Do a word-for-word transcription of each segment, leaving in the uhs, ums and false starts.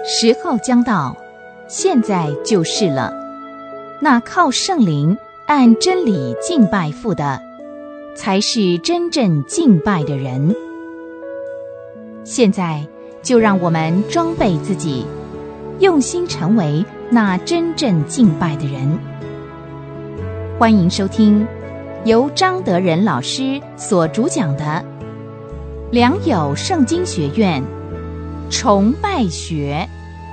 时候将到，现在就是了。那靠圣灵按真理敬拜父的，才是真正敬拜的人。现在就让我们装备自己，用心成为那真正敬拜的人。欢迎收听由张德仁老师所主讲的良友圣经学院崇拜学。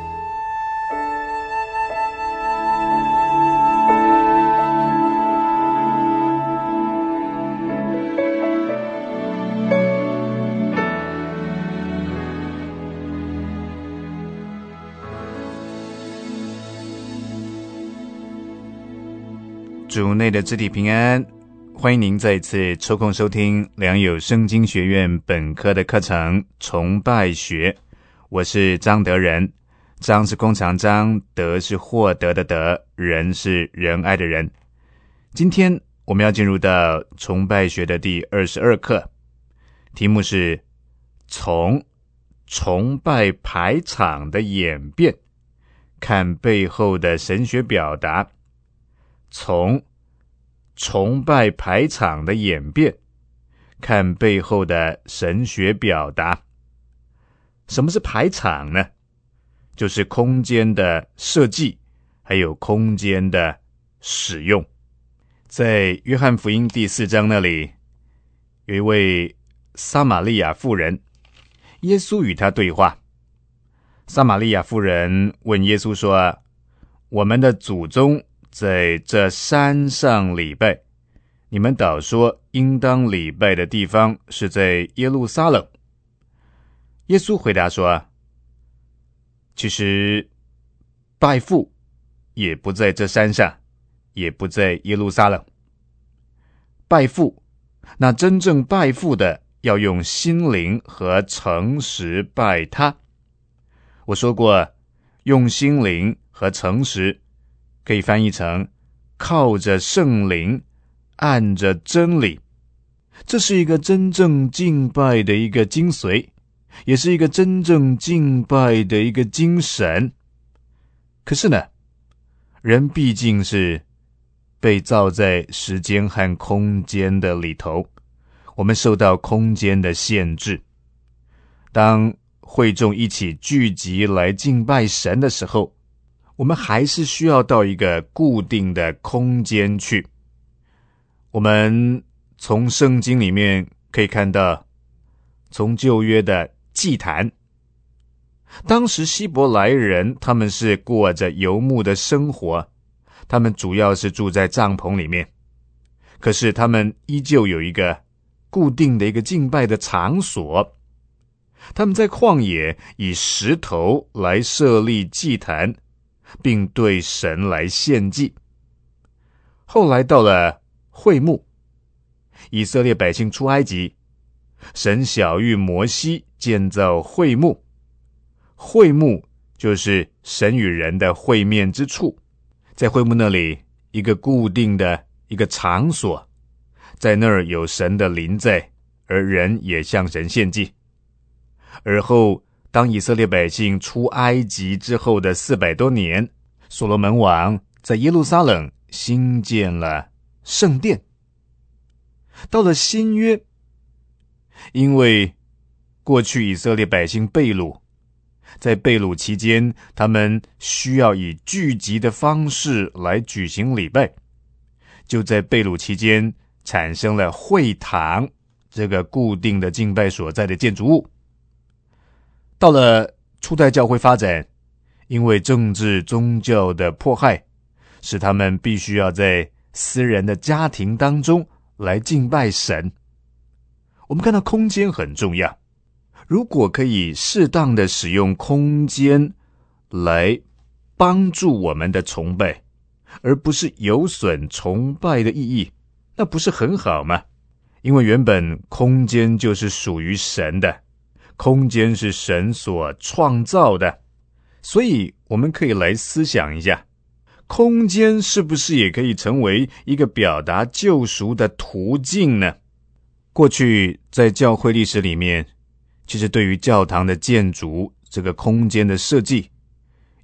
主内的肢体平安，欢迎您再次抽空收听良友圣经学院本科的课程崇拜学。我是张德仁，张是弓长张，德是获得的德，仁是仁爱的仁。今天我们要进入到崇拜学的第二十二课，题目是从崇拜排场的演变看背后的神学表达。从崇拜排场的演变看背后的神学表达。什么是排场呢？就是空间的设计还有空间的使用。在约翰福音第四章那里，有一位撒玛利亚妇人，耶稣与她对话。撒玛利亚妇人问耶稣说，我们的祖宗在这山上礼拜，你们倒说应当礼拜的地方是在耶路撒冷。耶稣回答说，其实拜父也不在这山上，也不在耶路撒冷。拜父，那真正拜父的要用心灵和诚实拜他。我说过，用心灵和诚实可以翻译成靠着圣灵，按着真理。这是一个真正敬拜的一个精髓，也是一个真正敬拜的一个精神。可是呢，人毕竟是被造在时间和空间的里头，我们受到空间的限制。当会众一起聚集来敬拜神的时候，我们还是需要到一个固定的空间去。我们从圣经里面可以看到，从旧约的祭坛，当时希伯来人他们是过着游牧的生活，他们主要是住在帐篷里面，可是他们依旧有一个固定的一个敬拜的场所。他们在旷野以石头来设立祭坛，并对神来献祭。后来到了会幕，以色列百姓出埃及，神晓谕摩西建造会幕。会幕就是神与人的会面之处，在会幕那里一个固定的一个场所，在那儿有神的临在，而人也向神献祭。而后当以色列百姓出埃及之后的四百多年，所罗门王在耶路撒冷兴建了圣殿。到了新约，因为过去以色列百姓被掳，在被掳期间，他们需要以聚集的方式来举行礼拜，就在被掳期间产生了会堂这个固定的敬拜所在的建筑物。到了初代教会发展，因为政治宗教的迫害，使他们必须要在私人的家庭当中来敬拜神。我们看到空间很重要，如果可以适当的使用空间来帮助我们的崇拜，而不是有损崇拜的意义，那不是很好吗？因为原本空间就是属于神的，空间是神所创造的，所以我们可以来思想一下，空间是不是也可以成为一个表达救赎的途径呢？过去在教会历史里面，其实对于教堂的建筑这个空间的设计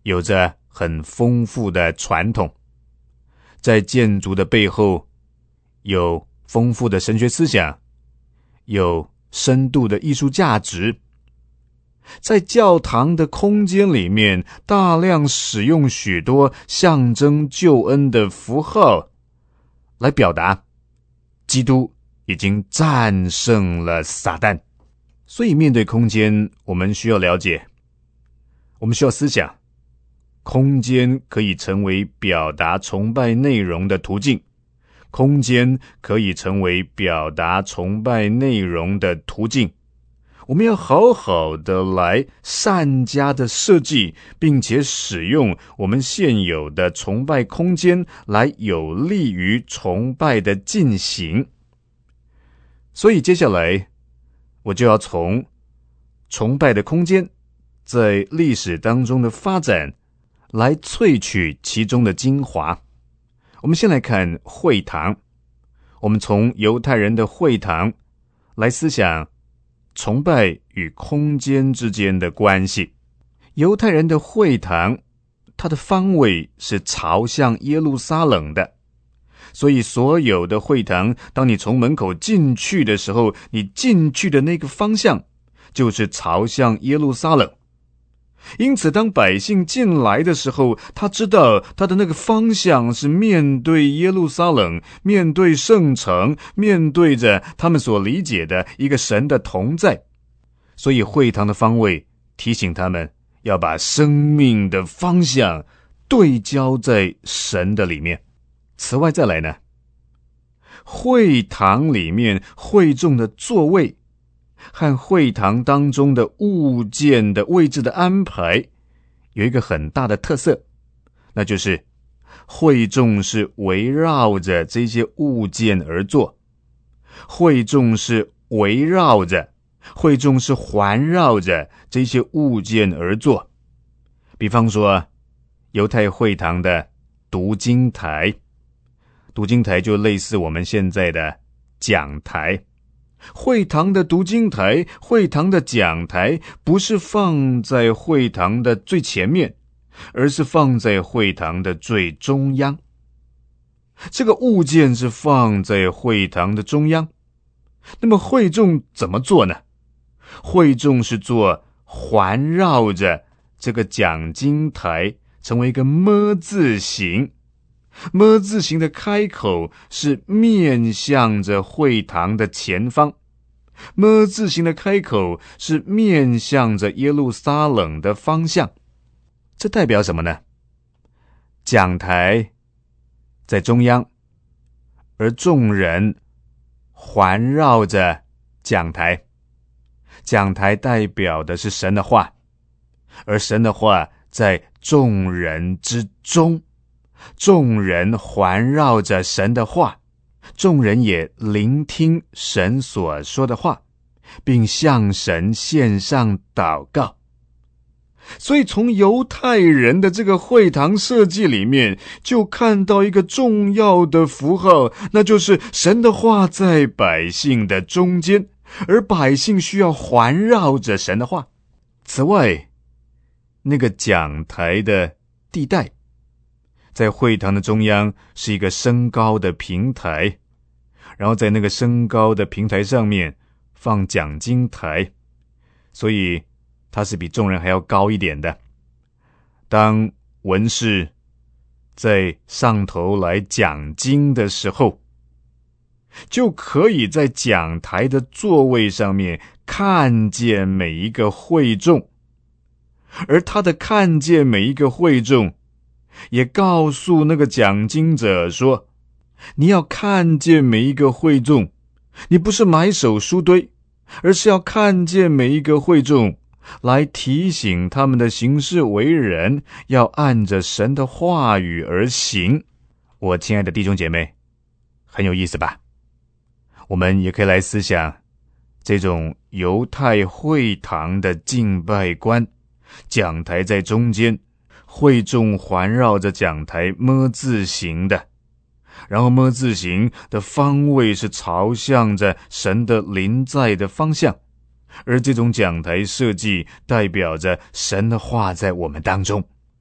有着很丰富的传统，在建筑的背后有丰富的神学思想，有深度的艺术价值。在教堂的空间里面，大量使用许多象征救恩的符号，来表达基督已经战胜了撒旦。所以面对空间，我们需要了解，我们需要思想，空间可以成为表达崇拜内容的途径，空间可以成为表达崇拜内容的途径。我们要好好的来善加的设计，并且使用我们现有的崇拜空间来有利于崇拜的进行。所以接下来我就要从崇拜的空间在历史当中的发展来萃取其中的精华。我们先来看会堂，我们从犹太人的会堂来思想崇拜与空间之间的关系。犹太人的会堂，它的方位是朝向耶路撒冷的，所以所有的会堂，当你从门口进去的时候，你进去的那个方向就是朝向耶路撒冷。因此当百姓进来的时候，他知道他的那个方向是面对耶路撒冷，面对圣城，面对着他们所理解的一个神的同在。所以会堂的方位提醒他们要把生命的方向对焦在神的里面。此外再来呢，会堂里面会众的座位和会堂当中的物件的位置的安排有一个很大的特色，那就是会众是围绕着这些物件而坐，会众是围绕着，会众是环绕着这些物件而坐。比方说犹太会堂的读经台，读经台就类似我们现在的讲台。会堂的读经台，会堂的讲台不是放在会堂的最前面，而是放在会堂的最中央。这个物件是放在会堂的中央。那么会众怎么做呢？会众是做环绕着这个讲经台，成为一个么字形。么字形的开口是面向着会堂的前方，么字形的开口是面向着耶路撒冷的方向。这代表什么呢？讲台在中央，而众人环绕着讲台。讲台代表的是神的话，而神的话在众人之中，众人环绕着神的话，众人也聆听神所说的话，并向神献上祷告。所以从犹太人的这个会堂设计里面，就看到一个重要的符号，那就是神的话在百姓的中间，而百姓需要环绕着神的话。此外，那个讲台的地带在会堂的中央是一个升高的平台，然后在那个升高的平台上面放讲经台，所以它是比众人还要高一点的。当文士在上头来讲经的时候，就可以在讲台的座位上面看见每一个会众，而他的看见每一个会众也告诉那个讲经者说，你要看见每一个会众，你不是埋首书堆，而是要看见每一个会众，来提醒他们的行事为人要按着神的话语而行。我亲爱的弟兄姐妹，很有意思吧？我们也可以来思想这种犹太会堂的敬拜观，讲台在中间，会众环绕着讲台么字形的，然后么字形的方位是朝向着神的临在的方向，而这种讲台设计代表着神的话在我们当中，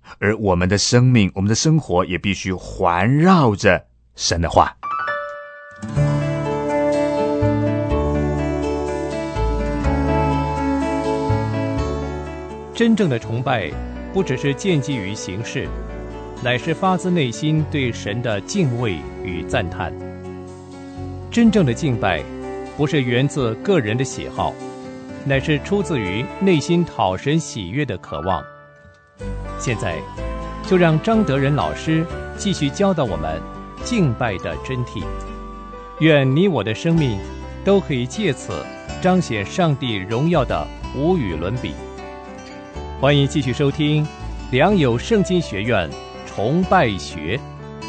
而我们的生命，我们的生活也必须环绕着神的话。 真正的崇拜不只是建基于形式，乃是发自内心对神的敬畏与赞叹。真正的敬拜不是源自个人的喜好，乃是出自于内心讨神喜悦的渴望。现在就让张德仁老师继续教导我们敬拜的真谛，愿你我的生命都可以借此彰显上帝荣耀的无与伦比。欢迎继续收听良友圣经学院崇拜学。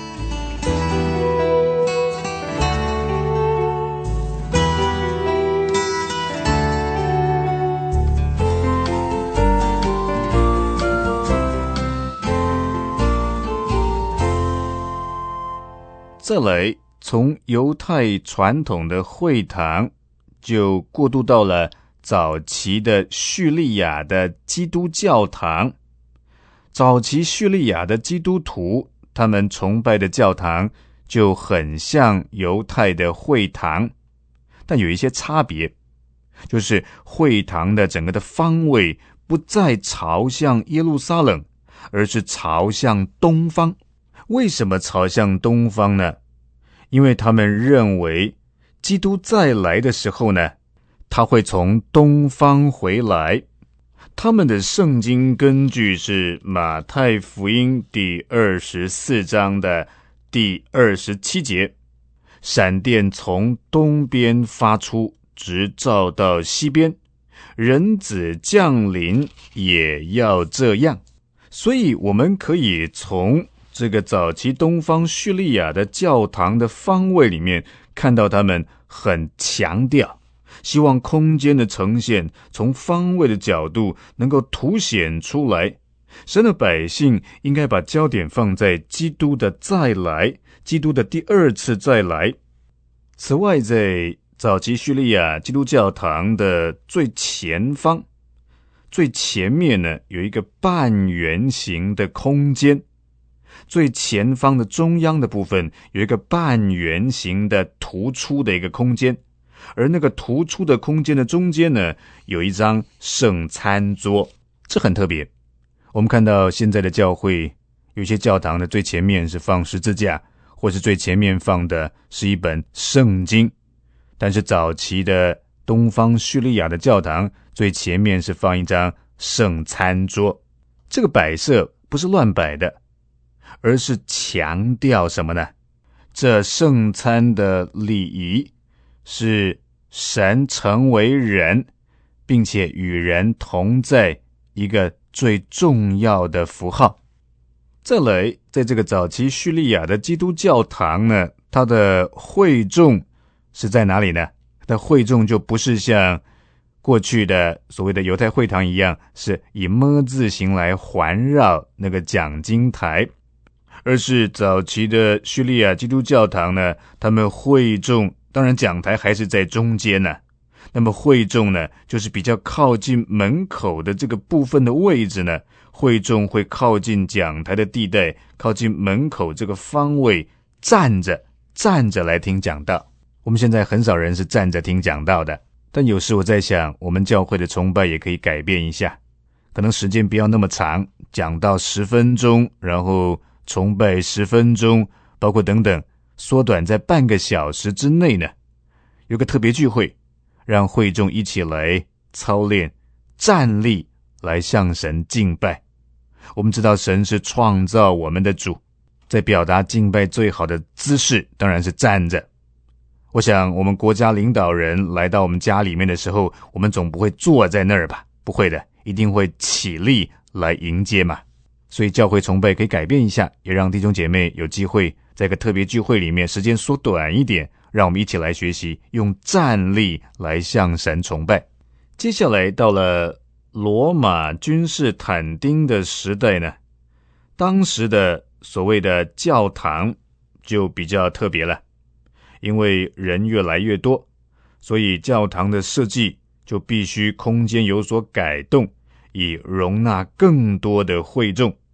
再来，从犹太传统的会堂就过渡到了早期的叙利亚的基督教堂。早期叙利亚的基督徒，他们崇拜的教堂就很像犹太的会堂，但有一些差别，就是会堂的整个的方位不再朝向耶路撒冷，而是朝向东方。为什么朝向东方呢？因为他们认为基督再来的时候呢，他会从东方回来。他们的圣经根据是马太福音第二十四章的第二十七节，闪电从东边发出，直照到西边，人子降临也要这样。所以我们可以从这个早期东方叙利亚的教堂的方位里面看到他们很强调，希望空间的呈现从方位的角度能够凸显出来，神的百姓应该把焦点放在基督的再来，基督的第二次再来。此外，在早期叙利亚基督教堂的最前方，最前面呢，有一个半圆形的空间，最前方的中央的部分有一个半圆形的突出的一个空间，而那个突出的空间的中间呢，有一张圣餐桌。这很特别。我们看到现在的教会，有些教堂的最前面是放十字架，或是最前面放的是一本圣经，但是早期的东方叙利亚的教堂最前面是放一张圣餐桌。这个摆设不是乱摆的，而是强调什么呢？这圣餐的礼仪是神成为人，并且与人同在一个最重要的符号。再来，在这个早期叙利亚的基督教堂呢，它的会众是在哪里呢？它的会众就不是像过去的所谓的犹太会堂一样，是以么字形来环绕那个讲经台，而是早期的叙利亚基督教堂呢，他们会众当然讲台还是在中间呢、啊，那么会众呢，就是比较靠近门口的这个部分的位置呢，会众会靠近讲台的地带，靠近门口这个方位，站着站着来听讲道。我们现在很少人是站着听讲道的，但有时我在想，我们教会的崇拜也可以改变一下，可能时间不要那么长，讲到十分钟，然后崇拜十分钟，包括等等，缩短在半个小时之内呢，有个特别聚会，让会众一起来操练站立来向神敬拜。我们知道神是创造我们的主，在表达敬拜最好的姿势当然是站着。我想我们国家领导人来到我们家里面的时候，我们总不会坐在那儿吧？不会的，一定会起立来迎接嘛。所以教会崇拜可以改变一下，也让弟兄姐妹有机会在一个特别聚会里面时间缩短一点，让我们一起来学习用站立来向神崇拜。接下来到了罗马君士坦丁的时代呢，当时的所谓的教堂就比较特别了，因为人越来越多，所以教堂的设计就必须空间有所改动，以容纳更多的会众。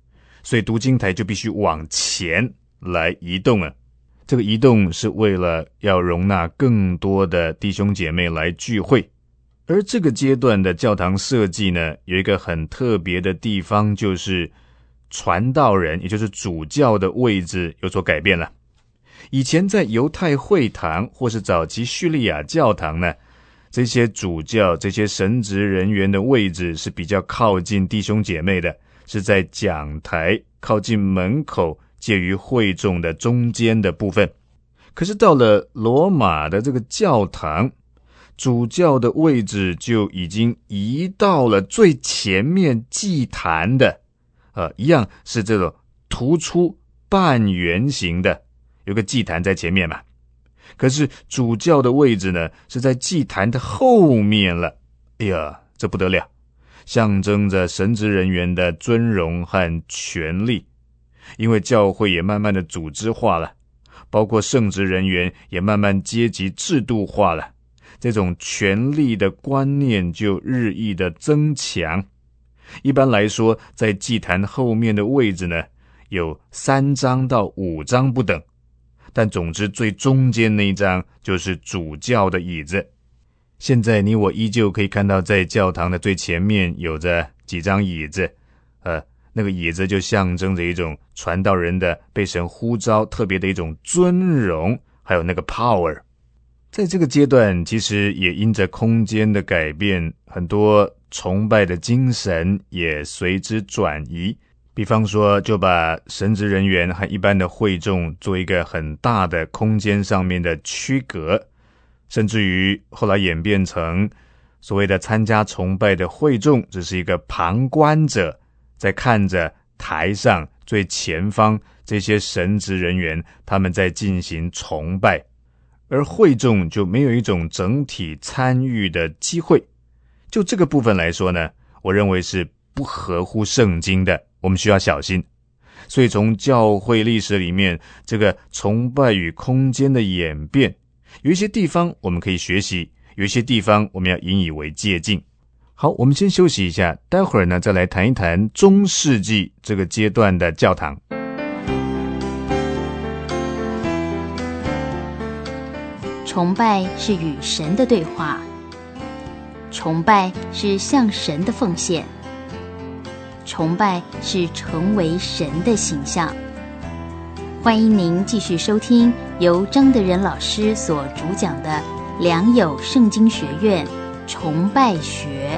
所以读经台就必须往前来移动了。这个移动是为了要容纳更多的弟兄姐妹来聚会。而这个阶段的教堂设计呢，有一个很特别的地方，就是传道人，也就是主教的位置有所改变了。以前在犹太会堂或是早期叙利亚教堂呢，这些主教、这些神职人员的位置是比较靠近弟兄姐妹的，是在讲台靠近门口，介于会众的中间的部分。可是到了罗马的这个教堂，主教的位置就已经移到了最前面祭坛的，呃，一样是这种突出半圆形的，有个祭坛在前面嘛。可是主教的位置呢，是在祭坛的后面了。哎呀，这不得了，象征着神职人员的尊荣和权力。因为教会也慢慢的组织化了，包括圣职人员也慢慢阶级制度化了，这种权力的观念就日益的增强。一般来说，在祭坛后面的位置呢，有三张到五张不等，但总之最中间那一张就是主教的椅子。现在你我依旧可以看到，在教堂的最前面有着几张椅子，呃，那个椅子就象征着一种传道人的被神呼召特别的一种尊荣，还有那个 power。在这个阶段，其实也因着空间的改变，很多崇拜的精神也随之转移。比方说，就把神职人员和一般的会众做一个很大的空间上面的区隔，甚至于后来演变成所谓的参加崇拜的会众只是一个旁观者，在看着台上最前方这些神职人员他们在进行崇拜，而会众就没有一种整体参与的机会。就这个部分来说呢，我认为是不合乎圣经的，我们需要小心。所以从教会历史里面，这个崇拜与空间的演变，有一些地方我们可以学习，有一些地方我们要引以为戒禁。好，我们先休息一下，待会儿呢再来谈一谈中世纪这个阶段的教堂。 崇拜是与神的对话，崇拜是向神的奉献，崇拜是成为神的形象。欢迎您继续收听由张德仁老师所主讲的良友圣经学院崇拜学。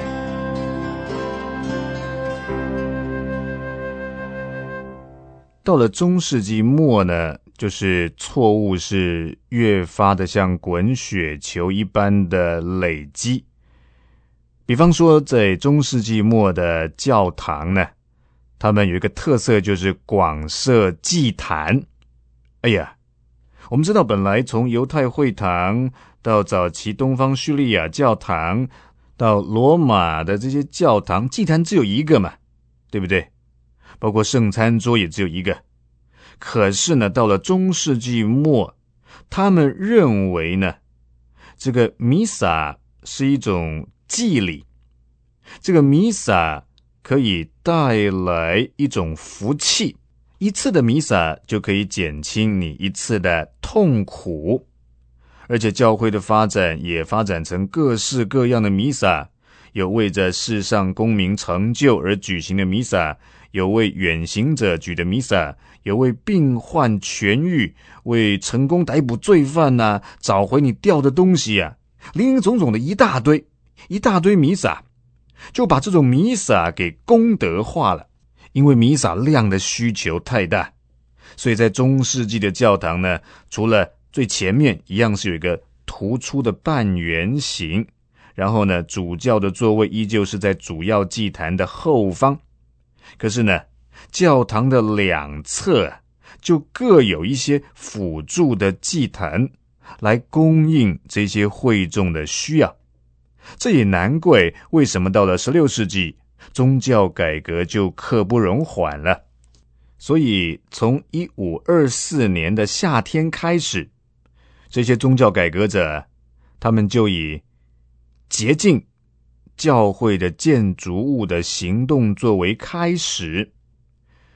到了中世纪末呢，就是错误是越发的像滚雪球一般的累积。比方说在中世纪末的教堂呢，他们有一个特色，就是广设祭坛。哎呀，我们知道本来从犹太会堂到早期东方叙利亚教堂到罗马的这些教堂，祭坛只有一个嘛，对不对？包括圣餐桌也只有一个。可是呢，到了中世纪末，他们认为呢，这个弥撒是一种祭礼，这个弥撒可以带来一种福气，一次的弥撒就可以减轻你一次的痛苦。而且教会的发展也发展成各式各样的弥撒，有为着世上公民成就而举行的弥撒，有为远行者举的弥撒，有为病患痊愈，为成功逮捕罪犯啊，找回你掉的东西啊，林林总总的一大堆一大堆弥撒，就把这种弥撒给功德化了。因为弥撒量的需求太大，所以在中世纪的教堂呢，除了最前面一样是有一个突出的半圆形，然后呢，主教的座位依旧是在主要祭坛的后方。可是呢，教堂的两侧就各有一些辅助的祭坛来供应这些会众的需要。这也难怪为什么到了十六世纪宗教改革就刻不容缓了。所以从一五二四年的夏天开始，这些宗教改革者他们就以洁净教会的建筑物的行动作为开始，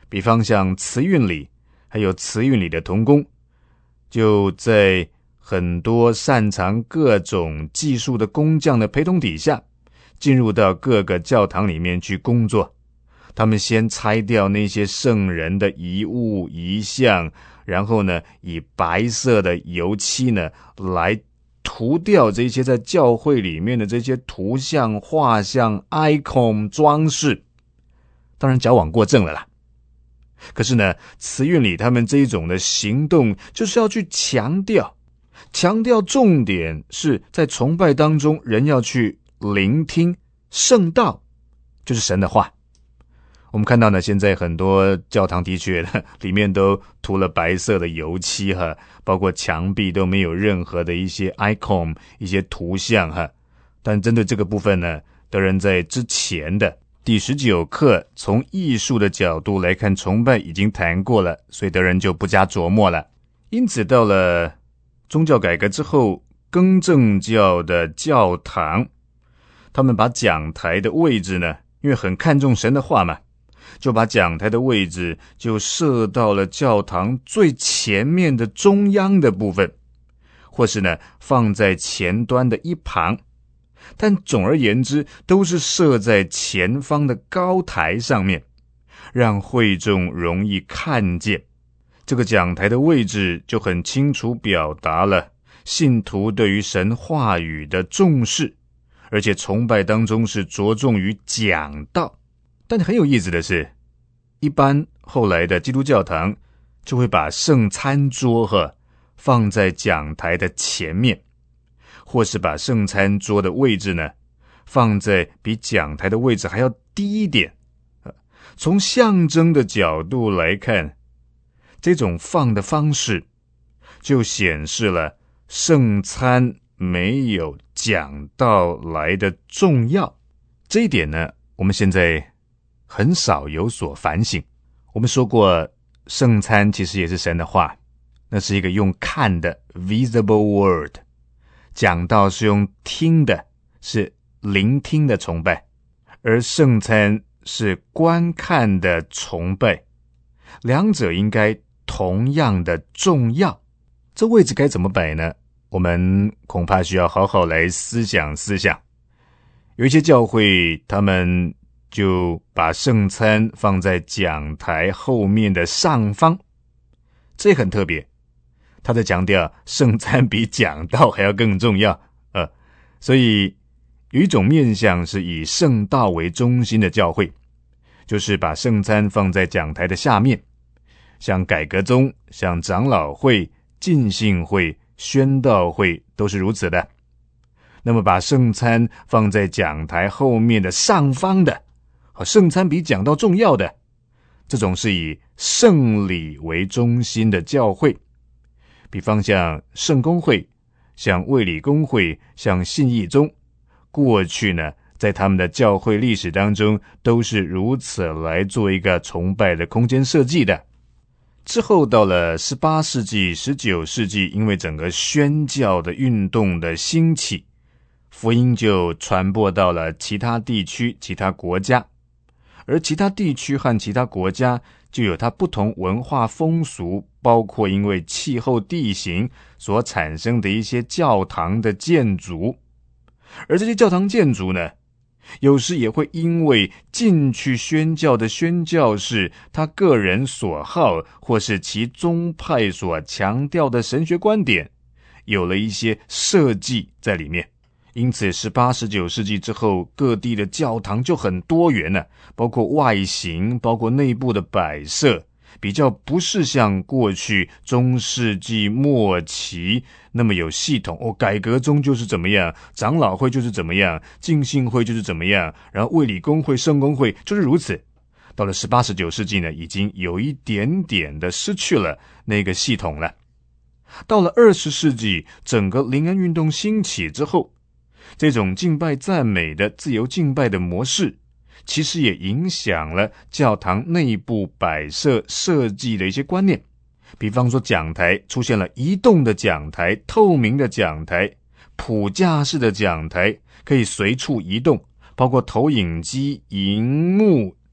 比方像慈运里，还有慈运里的同工，就在很多擅长各种技术的工匠的陪同底下，进入到各个教堂里面去工作。他们先拆掉那些圣人的遗物遗像，然后呢，以白色的油漆呢来涂掉这些在教会里面的这些图像、画像、icon 装饰。当然矫枉过正了啦。可是呢，慈运里他们这一种的行动，就是要去强调，强调重点是在崇拜当中，人要去聆听圣道，就是神的话。我们看到呢，现在很多教堂的确里面都涂了白色的油漆哈，包括墙壁都没有任何的一些 icon 一些图像哈。但针对这个部分呢，德仁在之前的第十九课从艺术的角度来看崇拜已经谈过了，所以德仁就不加琢磨了。因此到了宗教改革之后，更正教的教堂，他们把讲台的位置呢，因为很看重神的话嘛，就把讲台的位置就设到了教堂最前面的中央的部分，或是呢放在前端的一旁。但总而言之，都是设在前方的高台上面，让会众容易看见。这个讲台的位置就很清楚表达了信徒对于神话语的重视，而且崇拜当中是着重于讲道。但很有意思的是，一般后来的基督教堂就会把圣餐桌呵放在讲台的前面，或是把圣餐桌的位置呢放在比讲台的位置还要低一点。从象征的角度来看，这种放的方式就显示了圣餐没有讲道来的重要。这一点呢，我们现在很少有所反省。我们说过，圣餐其实也是神的话，那是一个用看的 visible word， 讲道是用听的，是聆听的崇拜，而圣餐是观看的崇拜，两者应该同样的重要。这位置该怎么摆呢？我们恐怕需要好好来思想思想。有一些教会他们就把圣餐放在讲台后面的上方，这很特别，他在强调圣餐比讲道还要更重要。呃，所以有一种面向是以圣道为中心的教会，就是把圣餐放在讲台的下面，像改革宗、像长老会、浸信会、宣道会都是如此的。那么把圣餐放在讲台后面的上方的，圣餐比讲道重要的，这种是以圣礼为中心的教会，比方像圣公会、像卫理公会、像信义宗，过去呢在他们的教会历史当中都是如此来做一个崇拜的空间设计的。之后到了十八世纪、十九世纪，因为整个宣教的运动的兴起，福音就传播到了其他地区、其他国家，而其他地区和其他国家就有它不同文化风俗，包括因为气候地形所产生的一些教堂的建筑。而这些教堂建筑呢，有时也会因为进去宣教的宣教士他个人所好，或是其宗派所强调的神学观点，有了一些设计在里面。因此十八、十九世纪之后，各地的教堂就很多元了，包括外形，包括内部的摆设，比较不是像过去中世纪末期那么有系统哦，改革中就是怎么样，长老会就是怎么样，浸信会就是怎么样，然后卫理公会、圣公会就是如此。到了十八、十九世纪呢，已经有一点点的失去了那个系统了。到了二十世纪，整个灵恩运动兴起之后，这种敬拜赞美的自由敬拜的模式，其实也影响了教堂内部摆设设计的一些观念。比方说讲台出现了移动的讲台、透明的讲台、谱架式的讲台，可以随处移动，包括投影机、荧幕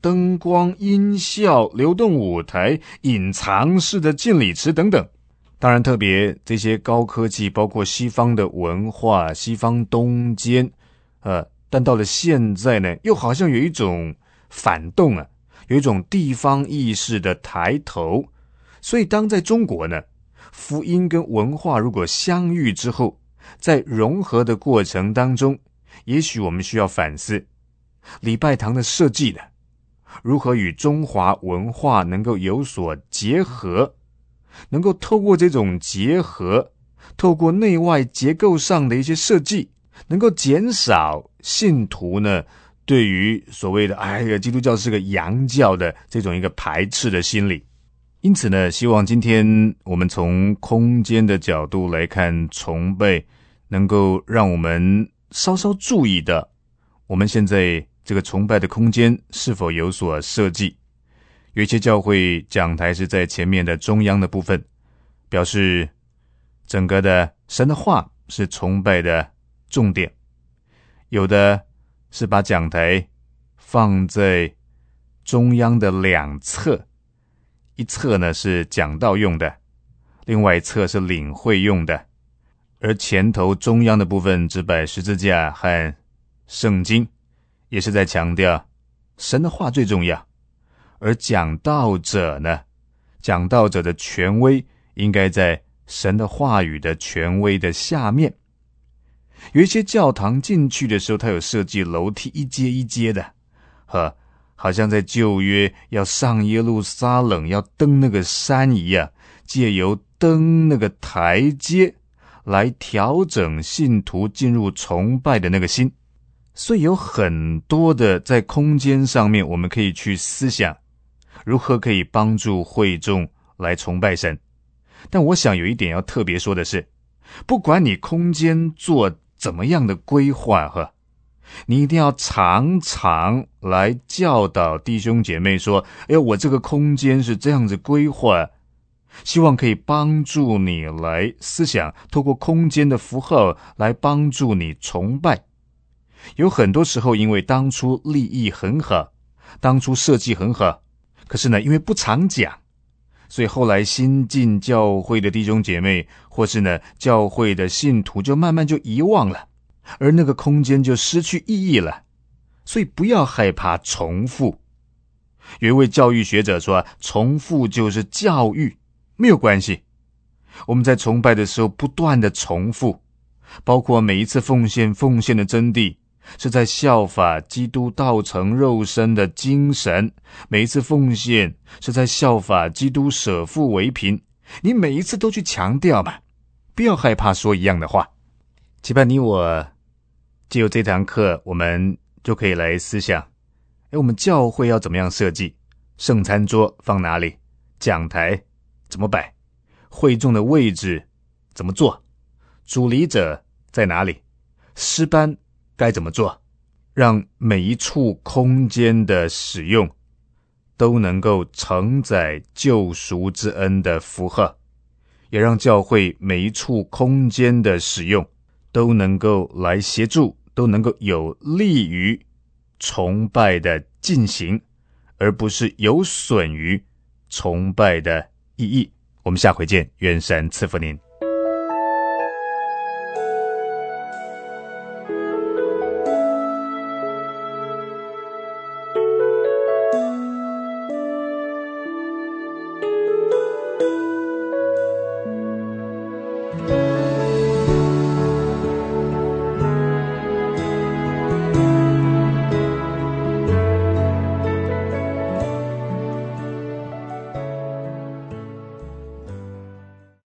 灯光、音效、流动舞台、隐藏式的敬礼池等等。当然特别这些高科技包括西方的文化，西方东渐，呃，但到了现在呢，又好像有一种反动啊，有一种地方意识的抬头。所以当在中国呢，福音跟文化如果相遇之后，在融合的过程当中，也许我们需要反思礼拜堂的设计呢，如何与中华文化能够有所结合，能够透过这种结合，透过内外结构上的一些设计，能够减少信徒呢对于所谓的哎呀基督教是个洋教的这种一个排斥的心理。因此呢，希望今天我们从空间的角度来看崇拜，能够让我们稍稍注意的，我们现在这个崇拜的空间是否有所设计。有一些教会讲台是在前面的中央的部分，表示整个的神的话是崇拜的重点。有的是把讲台放在中央的两侧，一侧呢是讲道用的，另外一侧是领会用的，而前头中央的部分只摆十字架和圣经，也是在强调神的话最重要。而讲道者呢，讲道者的权威应该在神的话语的权威的下面。有一些教堂进去的时候，它有设计楼梯一阶一阶的，呵，好像在旧约要上耶路撒冷要登那个山一样，借由登那个台阶来调整信徒进入崇拜的那个心。所以有很多的在空间上面我们可以去思想如何可以帮助会众来崇拜神。但我想有一点要特别说的是，不管你空间做怎么样的规划呵，你一定要常常来教导弟兄姐妹说，哎，我这个空间是这样子规划，希望可以帮助你来思想，透过空间的符号来帮助你崇拜。有很多时候因为当初立意很好，当初设计很好，可是呢因为不常讲，所以后来新进教会的弟兄姐妹或是呢教会的信徒就慢慢就遗忘了，而那个空间就失去意义了。所以不要害怕重复。有一位教育学者说，重复就是教育，没有关系。我们在崇拜的时候不断的重复，包括每一次奉献，奉献的真谛是在效法基督道成肉身的精神，每一次奉献是在效法基督舍父为贫，你每一次都去强调嘛，不要害怕说一样的话。期盼你我藉由这堂课，我们就可以来思想，诶，我们教会要怎么样设计？圣餐桌放哪里？讲台怎么摆？会众的位置怎么坐？主礼者在哪里？诗班该怎么做？让每一处空间的使用都能够承载救赎之恩的负荷，也让教会每一处空间的使用都能够来协助，都能够有利于崇拜的进行，而不是有损于崇拜的意义。我们下回见，愿神赐福您。